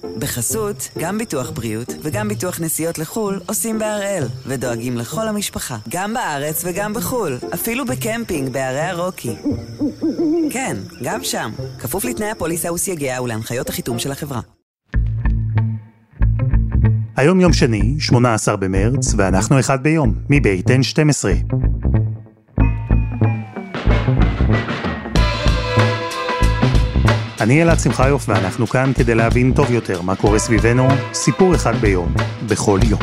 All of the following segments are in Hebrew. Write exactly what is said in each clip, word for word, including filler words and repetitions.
בחסות, גם ביטוח בריאות וגם ביטוח נסיעות לחול עושים בהראל, ודואגים לכל המשפחה, גם בארץ וגם בחול, אפילו בקמפינג בערי הרוקי. כן, גם שם, כפוף לתנאי הפוליסה וסייגיה ולהנחיות החיתום של החברה. היום יום שני, שמונה עשר במרץ, ואנחנו אחד ביום, מבית אן שתים עשרה. אני אלעד שמחיוף, ואנחנו כאן כדי להבין טוב יותר מה קורה סביבנו, סיפור אחד ביום, בכל יום.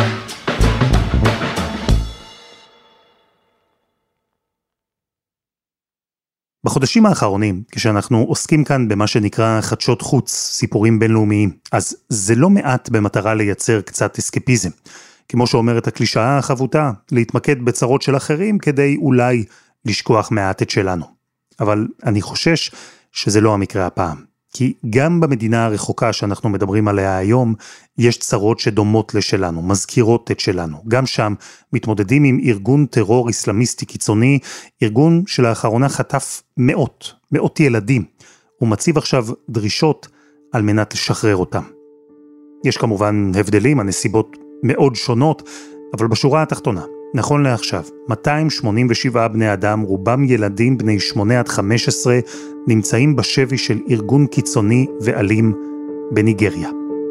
בחודשים האחרונים, כשאנחנו עוסקים כאן במה שנקרא חדשות חוץ, סיפורים בינלאומיים, אז זה לא מעט במטרה לייצר קצת אסקפיזם. כמו שאומרת הקלישאה החבוטה, להתמקד בצרות של אחרים כדי אולי לשכוח מעט את שלנו. אבל אני חושש שזה לא המקרה הפעם. כי גם במדינה הרחוקה שאנחנו מדברים עליה היום, יש צרות שדומות לשלנו, מזכירות את שלנו. גם שם מתמודדים עם ארגון טרור אסלאמיסטי קיצוני, ארגון שלאחרונה חטף מאות, מאות ילדים, ומציב עכשיו דרישות על מנת לשחרר אותם. יש כמובן הבדלים, הנסיבות מאוד שונות, אבל בשורה התחתונה, נכון לעכשיו, מאתיים שמונים ושבעה בני אדם, רובם ילדים בני שמונה עד חמש עשרה, נמצאים בשבי של ארגון קיצוני ואלים בניגריה.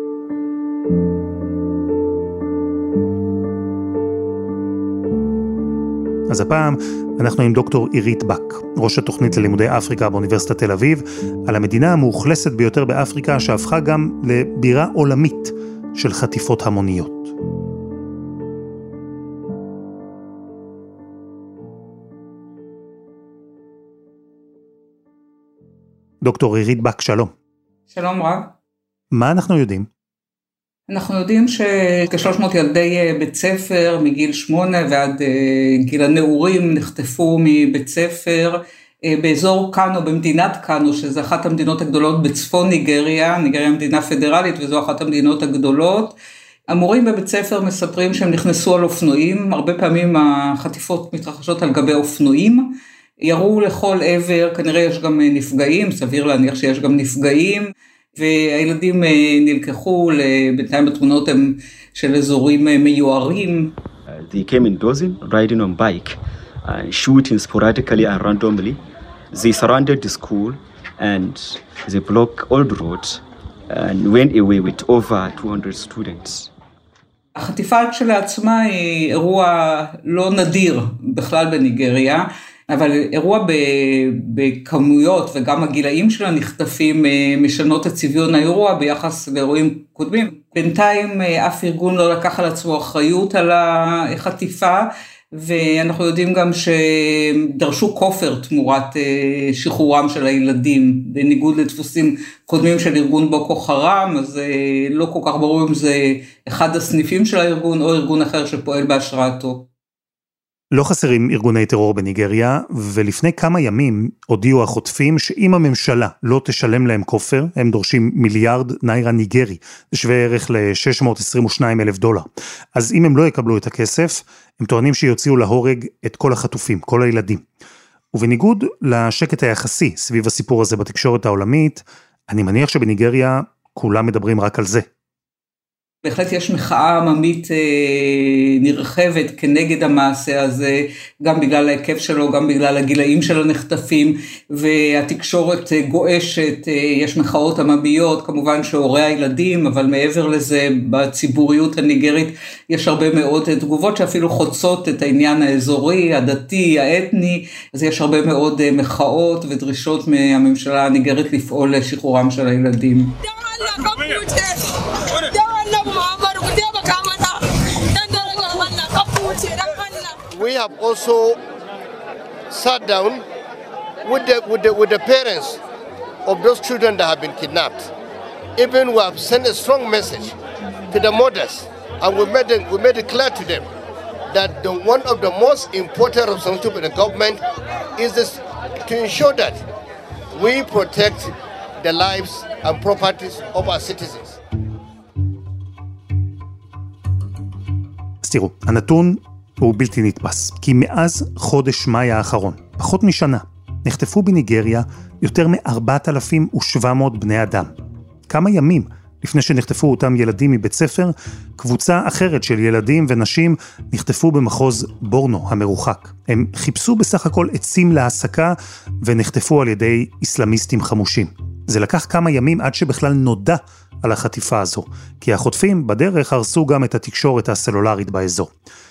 אז הפעם אנחנו עם דוקטור עירית בק, ראש התוכנית ללימודי אפריקה באוניברסיטת תל אביב, על המדינה המאוכלסת ביותר באפריקה, שהפכה גם לבירה עולמית של חטיפות המוניות. דוקטור עירית בק, שלום. שלום רב. מה אנחנו יודעים? אנחנו יודעים שכ-שלוש מאות ילדי בית ספר מגיל שמונה ועד גיל הנעורים נחטפו מבית ספר באזור קאנו, במדינת קאנו, שזה אחת המדינות הגדולות בצפון ניגריה, ניגריה מדינה פדרלית וזו אחת המדינות הגדולות. המורים בבית ספר מספרים שהם נכנסו על אופנועים, הרבה פעמים החטיפות מתרחשות על גבי אופנועים, ירו לכל עבר, כנראה יש גם נפגעים, סביר להניח שיש גם נפגעים, והילדים נלקחו, בינתיים התמונות הם של אזורים מיוערים. They came in dozen, riding on bike, uh, shooting sporadically and randomly. They surrounded the school and they blocked all the roads and went away with over two hundred students. החטיפה כשלעצמה היא אירוע לא נדיר בכלל בניגריה, אבל אירוע בכמויות וגם הגילאים של הנחטפים משנות את צביון האירוע ביחס לאירועים קודמים. בינתיים אף ארגון לא לקח על עצמו אחריות על החטיפה, ואנחנו יודעים גם שדרשו כופר תמורת שחרורם של הילדים, בניגוד לדפוסים קודמים של ארגון בוקו חרם, אז לא כל כך ברור אם זה אחד הסניפים של הארגון או ארגון אחר שפועל בהשראתו. לא חסרים ארגוני טרור בניגריה, ולפני כמה ימים הודיעו החוטפים שאם הממשלה לא תשלם להם כופר, הם דורשים מיליארד ניירה ניגרי, זה שווה ערך ל-שש מאות עשרים ושניים אלף דולר. אז אם הם לא יקבלו את הכסף, הם טוענים שיוציאו להורג את כל החטופים, כל הילדים. ובניגוד לשקט היחסי סביב הסיפור הזה בתקשורת העולמית, אני מניח שבניגריה כולם מדברים רק על זה. בהחלט יש מחאה עממית נרחבת כנגד המעשה הזה, גם בגלל ההיקף שלו, גם בגלל הגילאים של הנחטפים, והתקשורת גואשת, יש מחאות עממיות, כמובן שהורי הילדים, אבל מעבר לזה, בציבוריות הניגרית, יש הרבה מאוד תגובות שאפילו חוצות את העניין האזורי, הדתי, האתני, אז יש הרבה מאוד מחאות ודרישות מהממשלה הניגרית לפעול לשחרורם של הילדים. We have also sat down with the, with the, with the parents of those children that have been kidnapped. Even we have sent a strong message to the mothers, and we made it, we made it clear to them that the, one of the most important responsibilities of the government is this, to ensure that we protect the lives and properties of our citizens. אז תראו, הנתון הוא בלתי נתפס, כי מאז חודש מאי האחרון, פחות משנה, נחטפו בניגריה יותר מ-ארבעת אלפים ושבע מאות בני אדם. כמה ימים לפני שנחטפו אותם ילדים מבית ספר, קבוצה אחרת של ילדים ונשים נחטפו במחוז בורנו המרוחק. הם חיפשו בסך הכל עצים להסקה ונחטפו על ידי איסלאמיסטים חמושים. זה לקח כמה ימים עד שבכלל נודע על החטיפה הזו, כי החוטפים בדרך הרסו גם את התקשורת הסלולרית באזור.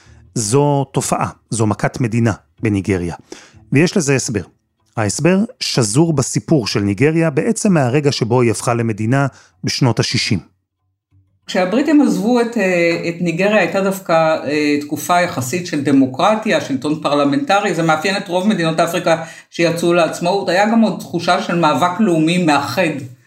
זו תופעה, זו מכת מדינה בניגריה. ויש לזה הסבר. ההסבר שזור בסיפור של ניגריה בעצם מהרגע שבו היא הפכה למדינה בשנות ה-שישים. כשהבריטים עזבו את, את ניגריה הייתה דווקא תקופה יחסית של דמוקרטיה, שלטון פרלמנטרי, זה מאפיין את רוב מדינות אפריקה שיצאו לעצמאות, היה גם עוד תחושה של מאבק לאומי מאחד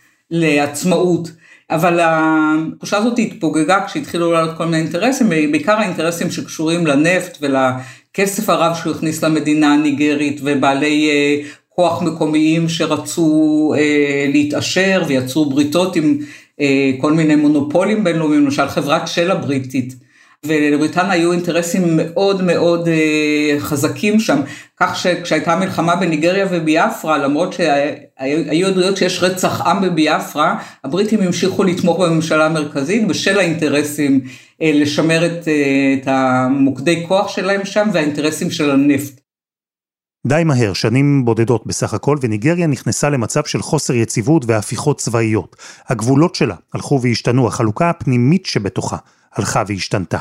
לעצמאות, אבל התחושה הזאת התפוגגה כשהתחילו לעלות כל מיני אינטרסים, בעיקר האינטרסים שקשורים לנפט ולכסף הרב שהוא הכניס למדינה הניגרית ובעלי כוח מקומיים שרצו להתעשר ויצרו בריתות עם כל מיני מונופולים בינלאומיים, למשל חברת של הבריטית, ולבריטניה היו אינטרסים מאוד מאוד חזקים שם, כך שכשהייתה מלחמה בניגריה וביאפרה, למרות שהיו עדויות שיש רצח עם בביאפרה, הבריטים המשיכו לתמוך בממשלה המרכזית, בשל האינטרסים לשמר את, את המוקדי כוח שלהם שם, והאינטרסים של הנפט. די מהר, שנים בודדות בסך הכל, וניגריה נכנסה למצב של חוסר יציבות והפיכות צבאיות. הגבולות שלה הלכו והשתנו, החלוקה הפנימית שבתוכה הלכה והשתנתה.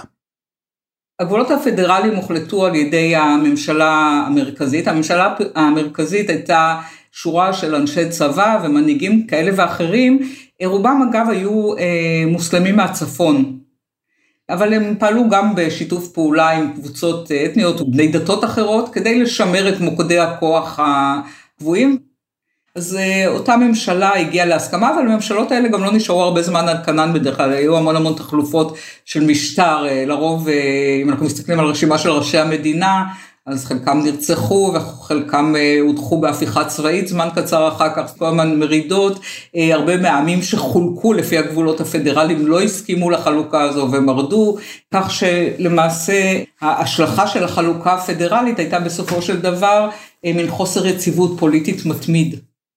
הגבולות הפדרליים הוחלטו על ידי הממשלה המרכזית. הממשלה המרכזית הייתה שורה של אנשי צבא ומנהיגים כאלה ואחרים. רובם אגב היו מוסלמים מהצפון. אבל הם פעלו גם בשיתוף פעולה עם קבוצות אתניות ובני דתות אחרות, כדי לשמר את מוקדי הכוח הקבועים. אז אותה ממשלה הגיעה להסכמה, אבל הממשלות האלה גם לא נשארו הרבה זמן על כנן בדרך כלל, היו המון המון תחלופות של משטר, לרוב אם אנחנו מסתכלים על רשימה של ראשי המדינה, אז חלקם נרצחו וחלקם הודחו בהפיכה צבאית, זמן קצר אחר כך, כל הזמן מרידות, הרבה מהעמים שחולקו לפי הגבולות הפדרליים לא הסכימו לחלוקה הזו ומרדו, כך שלמעשה ההשלכה של החלוקה הפדרלית הייתה בסופו של דבר מין חוסר יציבות פוליטית מתמיד.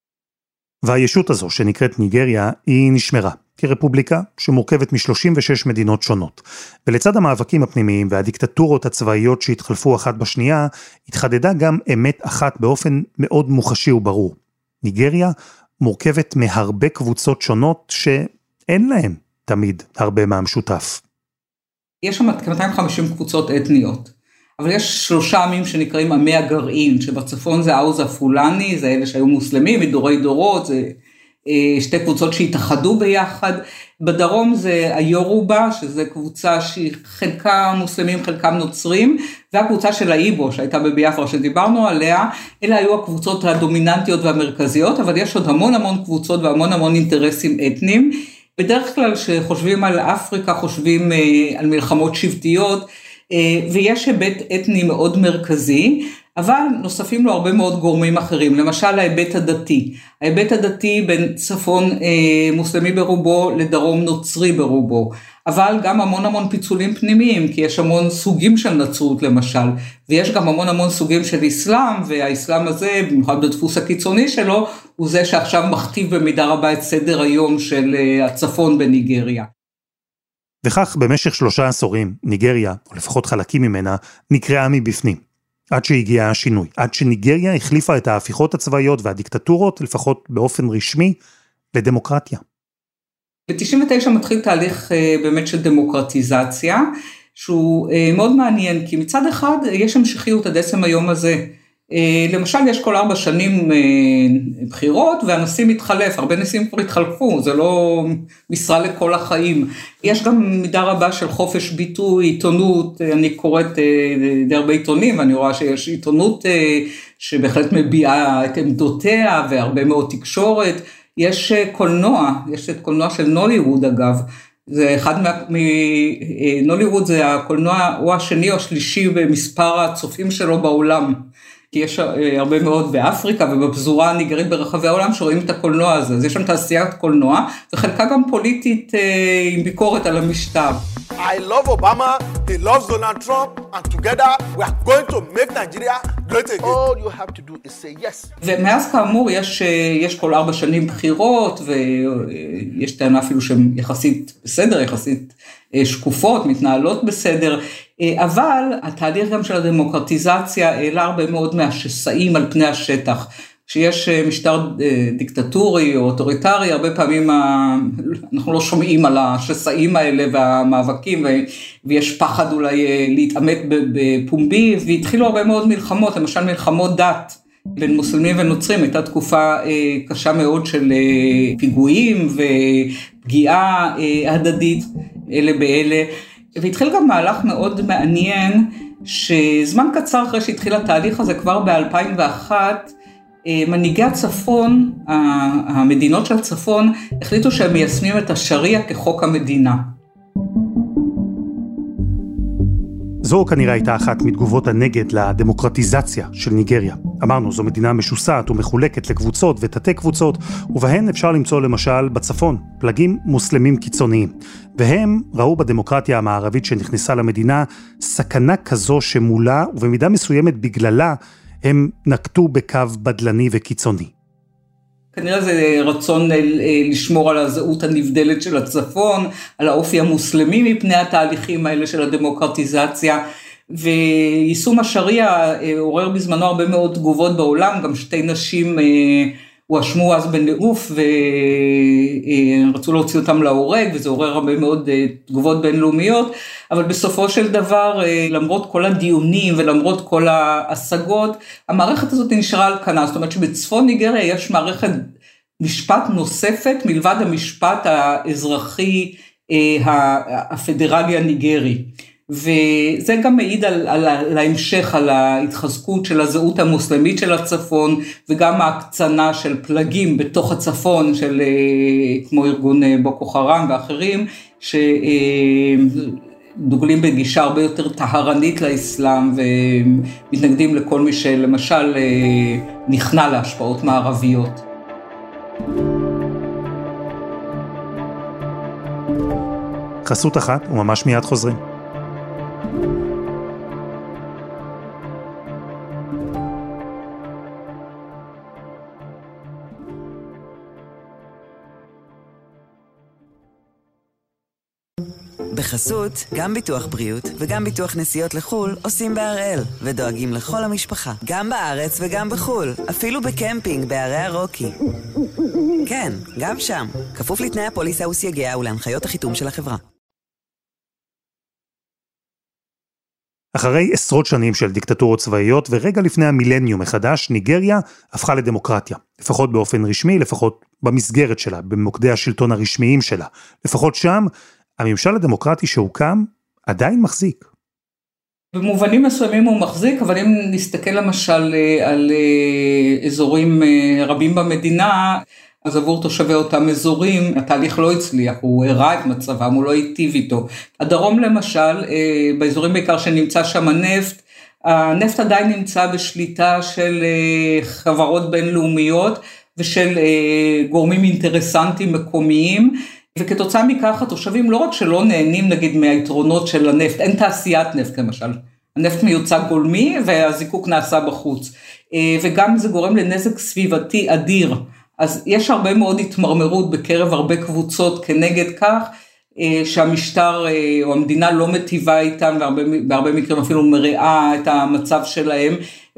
והישות הזו שנקראת ניגריה היא נשמרה כרפובליקה שמורכבת מ-שלושים ושש מדינות שונות. ולצד המאבקים הפנימיים והדיקטטורות הצבאיות שהתחלפו אחת בשנייה, התחדדה גם אמת אחת באופן מאוד מוחשי וברור. ניגריה מורכבת מהרבה קבוצות שונות שאין להן תמיד הרבה מהמשותף. יש שם מאתיים וחמישים קבוצות אתניות, אבל יש שלושה עמים שנקראים עמי הגרעין, שבצפון זה האוזה פולני, זה אלה שהיו מוסלמים מדורי דורות, זה שתי קבוצות שהתאחדו ביחד, בדרום זה היורובה, שזה קבוצה שהיא חלקה מוסלמים, חלקם נוצרים, והקבוצה של האיבו שהייתה בביאפרה שדיברנו עליה, אלה היו הקבוצות הדומיננטיות והמרכזיות, אבל יש עוד המון המון קבוצות והמון המון אינטרסים אתניים, בדרך כלל שחושבים על אפריקה, חושבים על מלחמות שבטיות, ויש היבט אתני מאוד מרכזי, אבל נוספים לו הרבה מאוד גורמים אחרים, למשל ההיבט הדתי, ההיבט הדתי בין צפון אה, מוסלמי ברובו לדרום נוצרי ברובו, אבל גם המון המון פיצולים פנימיים, כי יש המון סוגים של נצרות למשל, ויש גם המון המון סוגים של אסלאם, והאסלאם הזה, במיוחד בדפוס הקיצוני שלו, הוא זה שעכשיו מכתיב במידה רבה את סדר היום של אה, הצפון בניגריה. וכך במשך שלושה עשורים, ניגריה, או לפחות חלקים ממנה, נקראה מבפנים. עד שהגיע השינוי, עד שניגריה החליפה את ההפיכות הצבאיות והדיקטטורות, לפחות באופן רשמי, לדמוקרטיה. ב-תשעים ותשע מתחיל תהליך באמת של דמוקרטיזציה, שהוא מאוד מעניין, כי מצד אחד יש המשכיות עד עצם היום הזה. למשל יש כל ארבע שנים בחירות, והנשיא מתחלף, הרבה נשיאים כבר התחלפו, זה לא משרה לכל החיים. יש גם מידה רבה של חופש ביטוי, עיתונות, אני קוראת די הרבה עיתונים, ואני רואה שיש עיתונות שבהחלט מביעה את עמדותיה, והרבה מאוד תקשורת. יש קולנוע, יש את קולנוע של נוליווד אגב, זה אחד מה... נוליווד זה הקולנוע, הוא השני או השלישי במספר הצופים שלו בעולם. כי יש הרבה מאוד באפריקה ובפזורה הניגרית ברחבי העולם שרואים את הקולנוע הזה. אז יש שם תעשיית קולנוע, וחלקה גם פוליטית עם ביקורת על המשטר. I love Obama, he loves Donald Trump, and together we are going to make Nigeria All you have to do is say yes. ומאז כאמור יש, יש כל ארבע שנים בחירות, ויש טענה אפילו שהן יחסית בסדר, יחסית שקופות, מתנהלות בסדר, אבל התהליך גם של הדמוקרטיזציה העלה הרבה מאוד מהשסעים על פני השטח. כשיש משטר דיקטטורי או אוטוריטרי, הרבה פעמים אנחנו לא שומעים על השסעים האלה והמאבקים, ויש פחד אולי להתעמת בפומבי, והתחילו הרבה מאוד מלחמות, למשל מלחמות דת בין מוסלמים ונוצרים, הייתה תקופה קשה מאוד של פיגועים ופגיעה הדדית אלה באלה, והתחיל גם מהלך מאוד מעניין, שזמן קצר אחרי שהתחיל התהליך הזה, כבר ב-אלפיים ואחת, מנהיגי הצפון, המדינות של הצפון, החליטו שהם מיישמים את השריעה כחוק המדינה. זו כנראה הייתה אחת מתגובות הנגד לדמוקרטיזציה של ניגריה. אמרנו, זו מדינה משוסעת ומחולקת לקבוצות ותתי קבוצות, ובהן אפשר למצוא למשל בצפון, פלגים מוסלמים קיצוניים. והם ראו בדמוקרטיה המערבית שנכנסה למדינה סכנה כזו שמולה, ובמידה מסוימת בגללה, הם נקטו בקו בדלני וקיצוני. כנראה זה רצון לשמור על הזהות הנבדלת של הצפון, על האופי המוסלמי מפני התהליכים האלה של הדמוקרטיזציה, ויישום השריעה עורר בזמנו הרבה מאוד תגובות בעולם, גם שתי נשים הואשמו אז בניאוף, ורצו להוציא אותם להורג, וזה עורר הרבה מאוד תגובות בינלאומיות, אבל בסופו של דבר, למרות כל הדיונים ולמרות כל ההשגות, המערכת הזאת נשארה על כנה, זאת אומרת שבצפון ניגריה יש מערכת משפט נוספת, מלבד המשפט האזרחי הפדרלי הניגרי. וזה גם מעיד על, על, על ההמשך, על ההתחזקות של הזהות המוסלמית של הצפון, וגם ההקצנה של פלגים בתוך הצפון, של, כמו ארגון בוקו חרם ואחרים, שדוגלים בגישה הרבה יותר טהרנית לאסלאם, ומתנגדים לכל מי שלמשל נכנע להשפעות מערביות. חסות אחת וממש מיד חוזרים. בחסות, גם ביטוח בריאות וגם ביטוח נסיעות לחול עושים בהראל, ודואגים לכל המשפחה, גם בארץ וגם בחול, אפילו בקמפינג בערי הרוקי. כן, גם שם, כפוף לתנאי הפוליסה וסייגיה ולהנחיות החיתום של החברה. אחרי עשרות שנים של דיקטטורות צבאיות, ורגע לפני המילניום החדש, ניגריה הפכה לדמוקרטיה. לפחות באופן רשמי, לפחות במסגרת שלה, במוקדי השלטון הרשמיים שלה. לפחות שם, הממשל הדמוקרטי שהוקם עדיין מחזיק. במובנים מסוימים הוא מחזיק, אבל אם נסתכל למשל על אזורים רבים במדינה, אז עבור תושבי אותם אזורים, התהליך לא הצליח, הוא הראה את מצבם, הוא לא היטיב איתו. הדרום למשל, באזורים בעיקר שנמצא שם הנפט, הנפט עדיין נמצא בשליטה של חברות בינלאומיות, ושל גורמים אינטרסנטיים מקומיים, וכתוצאה מכך התושבים לא רק שלא נהנים נגיד מהיתרונות של הנפט, אין תעשיית נפט למשל, הנפט מיוצא גולמי והזיקוק נעשה בחוץ, וגם זה גורם לנזק סביבתי אדיר, אז יש הרבה מאוד התמרמרות בקרב הרבה קבוצות כנגד כך, שהמשטר או המדינה לא מטיבה איתם, ובהרבה מקרים אפילו מראה את המצב שלהם,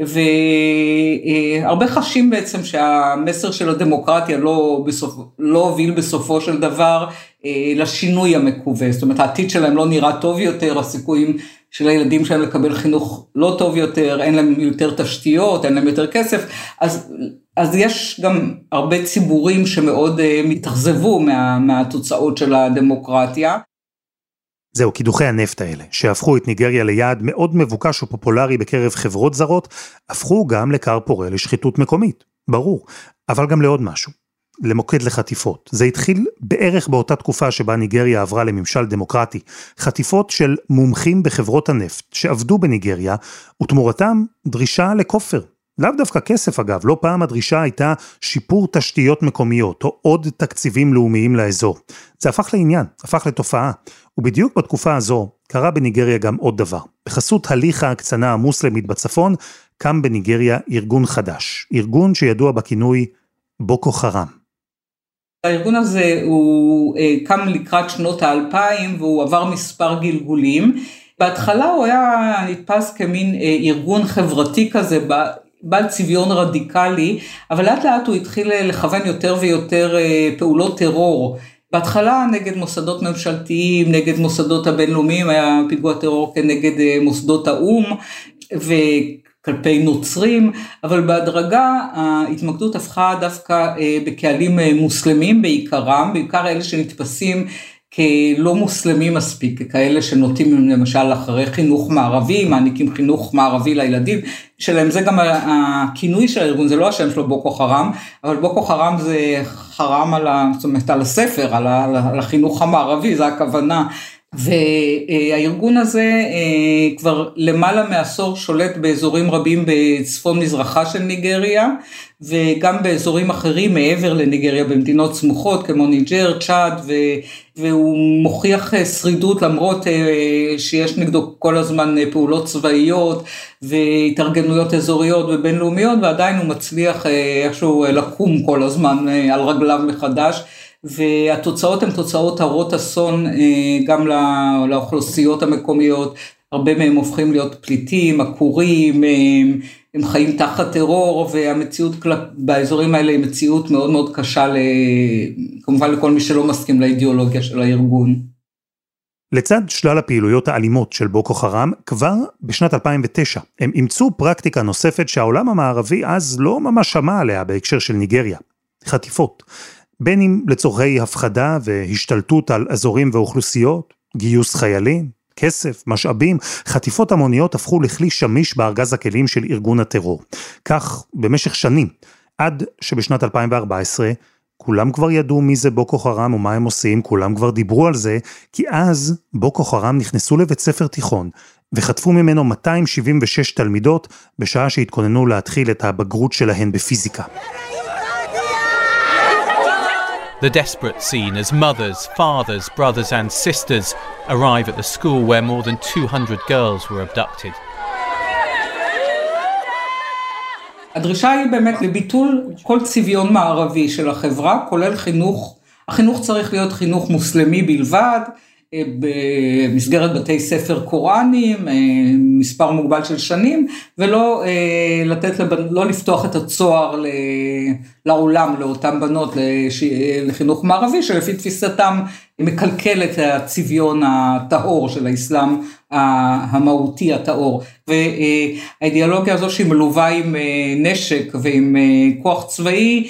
והרבה חשים בעצם שהמסר של הדמוקרטיה לא, בסופ... לא הוביל בסופו של דבר לשינוי המקווה, זאת אומרת העתיד שלהם לא נראה טוב יותר, הסיכויים של הילדים שלהם לקבל חינוך לא טוב יותר, אין להם יותר תשתיות, אין להם יותר כסף, אז, אז יש גם הרבה ציבורים שמאוד מתאכזבו מה, מהתוצאות של הדמוקרטיה. זהו, קידוחי הנפט האלה, שהפכו את ניגריה ליעד מאוד מבוקש ופופולרי בקרב חברות זרות, הפכו גם לקר פורה לשחיתות מקומית, ברור, אבל גם לעוד משהו, למוקד לחטיפות. זה התחיל בערך באותה תקופה שבה ניגריה עברה לממשל דמוקרטי, חטיפות של מומחים בחברות הנפט שעבדו בניגריה, ותמורתם דרישה לכופר, לאו דווקא כסף אגב, לא פעם הדרישה הייתה שיפור תשתיות מקומיות, או עוד תקציבים לאומיים לאזור. זה הפך לעניין, הפך לתופעה, ובדיוק בתקופה הזו קרה בניגריה גם עוד דבר. בחסות הליך ההקצנה המוסלמית בצפון, קם בניגריה ארגון חדש, ארגון שידוע בכינוי בוקו חרם. הארגון הזה הוא קם לקראת שנות האלפיים, והוא עבר מספר גלגולים. בהתחלה הוא היה נתפס כמין ארגון חברתי כזה, בעל צביון רדיקלי, אבל לאט לאט הוא התחיל לכוון יותר ויותר פעולות טרור. בהתחלה נגד מוסדות ממשלתיים, נגד מוסדות הבינלאומיים, היה פיגוע טרור כנגד מוסדות האום, וכלפי נוצרים, אבל בהדרגה ההתמקדות הפכה דווקא בקהלים מוסלמים בעיקרם, בעיקר אלה שנתפסים כלא מוסלמים מספיק, כאלה שנוטים למשל אחרי חינוך מערבי, מעניקים חינוך מערבי לילדים שלהם, זה גם הכינוי של הארגון, זה לא השם שלו בוקו חרם, אבל בוקו חרם זה חרם על, ה, זאת אומרת, על הספר, על, ה, על החינוך המערבי, זה הכוונה, והארגון הזה כבר למעלה מעשור שולט באזורים רבים בצפון מזרחה של ניגריה, וגם באזורים אחרים מעבר לניגריה, במדינות סמוכות כמו ניג'ר, צ'אד, והוא מוכיח שרידות למרות שיש נגדו כל הזמן פעולות צבאיות והתארגנויות אזוריות ובינלאומיות, ועדיין הוא מצליח איכשהו לקום כל הזמן על רגליו מחדש, והתוצאות הן תוצאות הרות אסון גם לאוכלוסיות המקומיות, הרבה מהם הופכים להיות פליטים, עקורים, הם חיים תחת טרור, והמציאות באזורים האלה היא מציאות מאוד מאוד קשה, כמובן לכל מי שלא מסכים לאידיאולוגיה של הארגון. לצד שלל הפעילויות האלימות של בוקו חרם, כבר בשנת אלפיים ותשע הם אימצו פרקטיקה נוספת שהעולם המערבי אז לא ממש שמע עליה בהקשר של ניגריה, חטיפות. בין אם לצורכי הפחדה והשתלטות על אזורים ואוכלוסיות, גיוס חיילים, כסף, משאבים, חטיפות המוניות הפכו לכלי שמיש בארגז הכלים של ארגון הטרור. כך במשך שנים, עד שבשנת אלפיים וארבע עשרה, כולם כבר ידעו מי זה בוקו חרם ומה הם עושים, כולם כבר דיברו על זה, כי אז בוקו חרם נכנסו לבית ספר תיכון, וחטפו ממנו מאתיים שבעים ושש תלמידות, בשעה שהתכוננו להתחיל את הבגרות שלהן בפיזיקה. The desperate scene as mothers, fathers, brothers and sisters arrive at the school where more than two hundred girls were abducted. הדרישה היא באמת לביטול כל צביון מערבי של החברה, כולל חינוך. החינוך צריך להיות חינוך מוסלמי בלבד, במסגרת בתי ספר קוראנים, מספר מוגבל של שנים, ולא לתת לבנ... לא לפתוח את הצוהר לעולם, לאותן בנות לחינוך מערבי, שלפי תפיסתם מקלקל את הצביון הטהור של האסלאם המהותי הטהור. והאידיאולוגיה הזו שהיא מלווה עם נשק ועם כוח צבאי,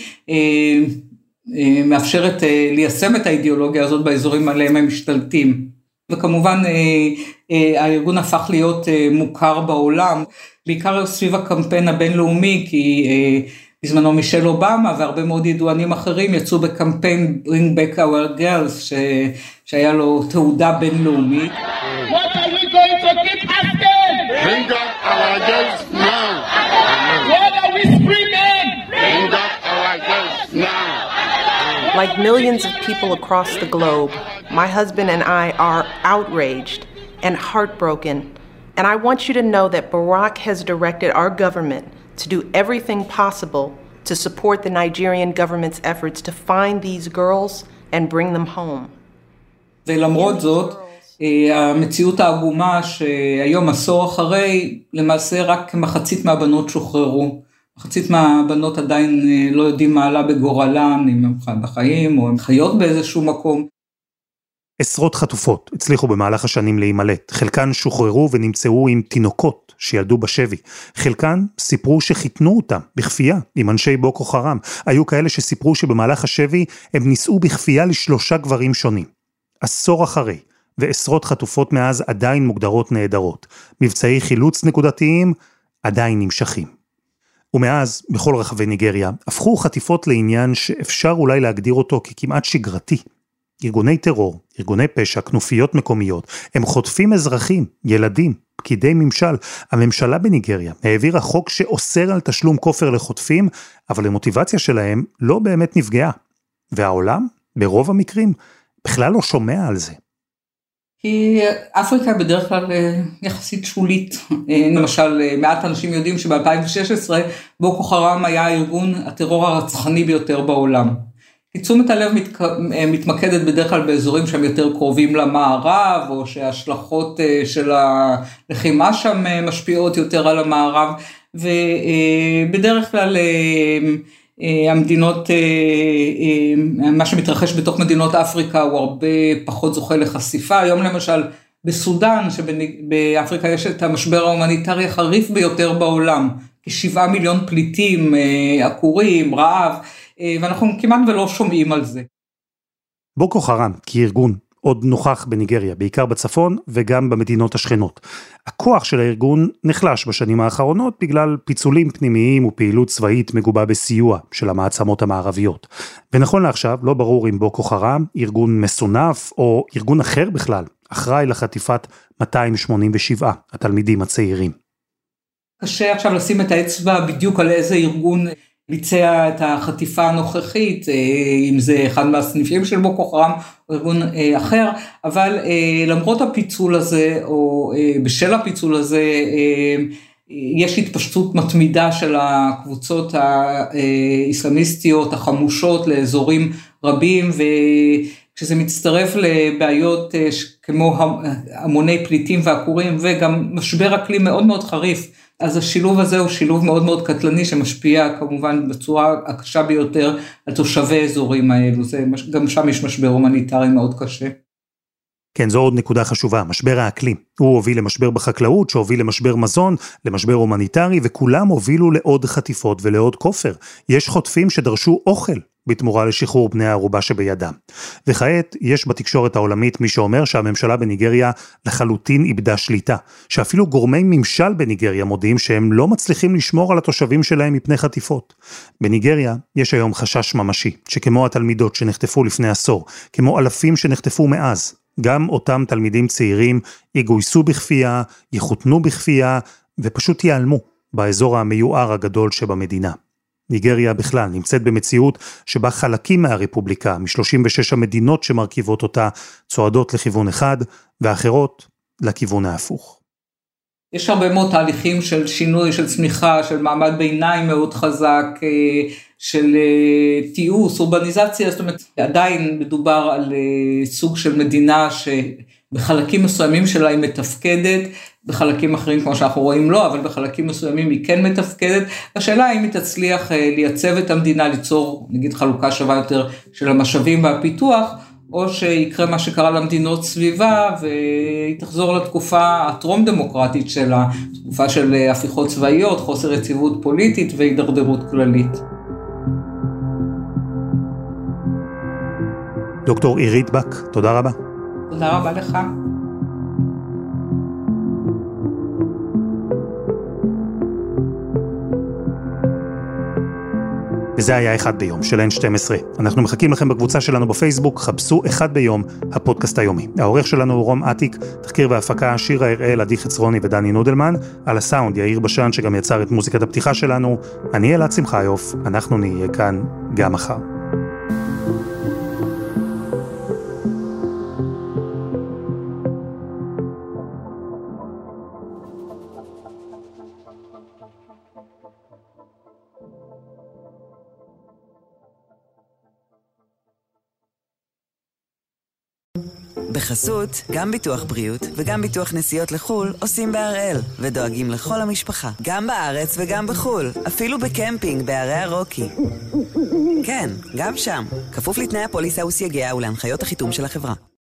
מאפשרת ליישם את האידיאולוגיה הזאת באזורים עליהם הם משתלטים. וכמובן הארגון הפך להיות מוכר בעולם, בעיקר סביב הקמפיין הבינלאומי, כי בזמנו מישל אובמה והרבה מאוד ידוענים אחרים יצאו בקמפיין Bring Back Our Girls, ש... שהיה לו תעודה בינלאומית. What are we going to keep asking? Bring back our girls now. What are we screaming? Bring back our girls now. Like millions of people across the globe, my husband and I are outraged and heartbroken. And I want you to know that Barack has directed our government to do everything possible to support the Nigerian government's efforts to find these girls and bring them home. ולמרות זאת, המציאות העגומה שהיום עשור אחרי, למעשה רק מחצית מהבנות שוחררו. מחצית מהבנות עדיין לא יודעים מה עלה בגורלן, אם הם בחיים או הם חיות באיזשהו מקום. עשרות חטופות הצליחו במהלך השנים להימלט. חלקן שוחררו ונמצאו עם תינוקות שילדו בשבי. חלקן סיפרו שחיתנו אותם בכפייה עם אנשי בוקו חרם. היו כאלה שסיפרו שבמהלך השבי הם נישאו בכפייה לשלושה גברים שונים. עשור אחרי, ועשרות חטופות מאז עדיין מוגדרות נהדרות. מבצעי חילוץ נקודתיים עדיין נמשכים. ומאז, בכל רחבי ניגריה, הפכו חטיפות לעניין שאפשר אולי להגדיר אותו ככמעט שגרתי. ארגוני טרור, ארגוני פשע, כנופיות מקומיות, הם חוטפים אזרחים, ילדים, פקידי ממשל. הממשלה בניגריה העבירה חוק שאוסר על תשלום כופר לחוטפים, אבל המוטיבציה שלהם לא באמת נפגעה. והעולם, ברוב המקרים, בכלל לא שומע על זה. כי אפריקה בדרך כלל יחסית שולית. למשל, מעט אנשים יודעים שב-אלפיים ושש עשרה בוקו חראם היה ארגון הטרור הרצחני ביותר בעולם. תשומת הלב מת, מתמקדת בדרך כלל באזורים שהם יותר קרובים למערב, או שההשלכות של הלחימה שם משפיעות יותר על המערב, ובדרך כלל המדינות, מה שמתרחש בתוך מדינות אפריקה הוא הרבה פחות זוכה לחשיפה. היום למשל בסודן, שבאפריקה יש את המשבר ההומניטרי החריף ביותר בעולם, כשבעה מיליון פליטים, עקורים, רעב, ואנחנו כמעט ולא שומעים על זה. בוקו חראם, כארגון, עוד נוכח בניגריה, בעיקר בצפון וגם במדינות השכנות. הכוח של הארגון נחלש בשנים האחרונות בגלל פיצולים פנימיים ופעילות צבאית מגובה בסיוע של המעצמות המערביות. ונכון לעכשיו, לא ברור אם בוקו חראם, ארגון מסונף או ארגון אחר בכלל, אחראי לחטיפת מאתיים שמונים ושבעה התלמידים הצעירים. קשה עכשיו לשים את האצבע בדיוק על איזה ארגון ביצע את החטיפה הנוכחית, אם זה אחד מהסניפים של בוקו חראם או ארגון אחר, אבל למרות הפיצול הזה, או בשל הפיצול הזה, יש התפשטות מתמידה של הקבוצות האסלאמיסטיות, החמושות לאזורים רבים, וכשזה מצטרף לבעיות כמו המוני פליטים ועקורים, וגם משבר אקלים מאוד מאוד חריף, אז השילוב הזה הוא שילוב מאוד מאוד קטלני, שמשפיע כמובן בצורה הקשה ביותר על תושבי האזורים האלו, זה, גם שם יש משבר הומניטרי מאוד קשה. כן, זו עוד נקודה חשובה, משבר האקלים. הוא הוביל למשבר בחקלאות, שהוביל למשבר מזון, למשבר הומניטרי, וכולם הובילו לעוד חטיפות ולעוד כופר. יש חוטפים שדרשו אוכל בתמורה לשחרור בני הערובה שבידם. וכעת יש בתקשורת העולמית מי שאומר שהממשלה בניגריה לחלוטין איבדה שליטה, שאפילו גורמי ממשל בניגריה מודיעים שהם לא מצליחים לשמור על התושבים שלהם מפני חטיפות. בניגריה יש היום חשש ממשי, שכמו התלמידות שנחטפו לפני עשור, כמו אלפים שנחטפו מאז, גם אותם תלמידים צעירים יגויסו בכפייה, יחותנו בכפייה, ופשוט ייעלמו באזור המיוער הגדול שבמדינה. ניגריה בכלל נמצאת במציאות שבה חלקים מהרפובליקה, מ-שלושים ושש המדינות שמרכיבות אותה, צועדות לכיוון אחד, ואחרות לכיוון ההפוך. יש הרבה מאוד תהליכים של שינוי, של צמיחה, של מעמד ביניים מאוד חזק, של תיעוש, אורבניזציה, זאת אומרת, עדיין מדובר על סוג של מדינה שבחלקים מסוימים שלה היא מתפקדת, בחלקים אחרים כמו שאנחנו רואים לא, אבל בחלקים מסוימים היא כן מתפקדת. השאלה האם היא תצליח לייצב את המדינה, ליצור, נגיד, חלוקה שווה יותר של המשאבים והפיתוח, או שיקרה מה שקרה למדינות סביבה, והיא תחזור לתקופה הטרום דמוקרטית שלה, תקופה של הפיכות צבאיות, חוסר יציבות פוליטית והידרדרות כללית. דוקטור עירית בק, תודה רבה. תודה רבה לך. וזה היה אחד ביום של אן שתים עשרה. אנחנו מחכים לכם בקבוצה שלנו בפייסבוק, חפשו אחד ביום, הפודקאסט היומי. העורך שלנו הוא רום עתיק, תחקיר והפקה שירה הראל, עדי חצרוני ודני נודלמן, על הסאונד יאיר בשן שגם יצר את מוזיקת הפתיחה שלנו. אני אלעד שמחיוף, אנחנו נהיה כאן גם מחר. בחסות, גם ביטוח בריאות וגם ביטוח נסיעות לחול עושים בהראל ודואגים לכל המשפחה, גם בארץ וגם בחול, אפילו בקמפינג בערי הרוקי. כן, גם שם, כפוף לתנאי הפוליסה וסייגיה ולהנחיות החיתום של החברה.